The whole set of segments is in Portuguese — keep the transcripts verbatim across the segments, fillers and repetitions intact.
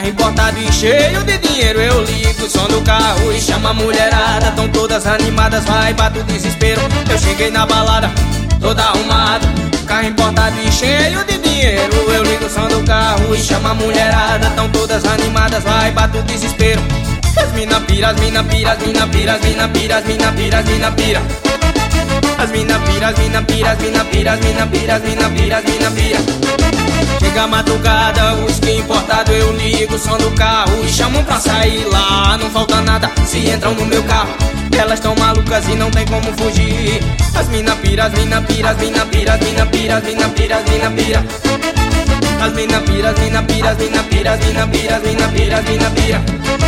importado e cheio de dinheiro. Eu ligo o som do carro e chamo a mulherada. Tão todas animadas, vai, bate o desespero. Eu cheguei na balada, todo arrumado, carro importado e cheio de dinheiro. Eu ligo o som do carro e chamo a mulherada. Tão todas animadas, vai, bate o desespero. As mina pira, as mina pira, as mina pira, as mina pira, as mina pira, as mina pira. As mina pira, as mina pira, as mina pira, as mina pira, as mina pira, as mina pira. Chega a madrugada, whisky importado, eu ligo o som do carro e chamo pra sair lá. Não falta nada se entram no meu carro. Elas tão malucas e não tem como fugir. As mina pira, as mina pira, as mina pira, as mina pira, as mina pira, as mina pira. As mina pira, as mina pira, as mina pira, as mina pira, as mina pira, as mina pira.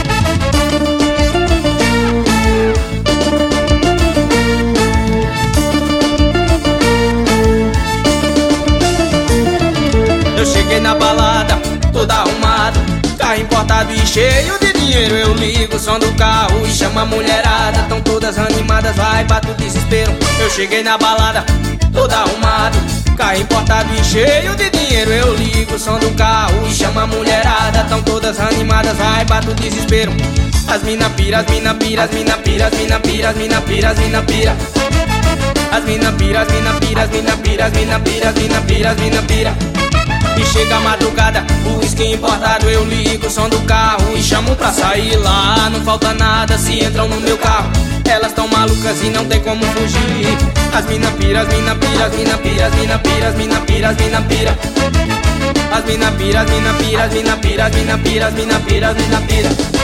Eu cheguei na balada, todo arrumado, carro importado e cheio de dinheiro. Eu ligo o som do carro e chamo a mulherada. Tão todas animadas, vai, bate o desespero. Eu cheguei na balada, todo arrumado, carro importado e cheio de dinheiro. Eu ligo o som do carro e chamo a mulherada. Tão todas animadas, vai, bate o desespero. As mina pira, as mina pira, as mina pira, as mina pira, as mina pira, as mina pira. As mina pira, as mina pira, as mina pira, as mina pira, as mina pira, as mina pira. E chega a madrugada, o whisky importado, eu ligo o som do carro e chamo pra sair lá. Não falta nada se entram no meu carro. Elas tão malucas e não tem como fugir. As mina pira, as mina pira, as mina pira, as mina pira, as mina pira, as mina pira. As mina pira, as mina pira, as mina pira, as mina pira, as mina pira, as mina pira.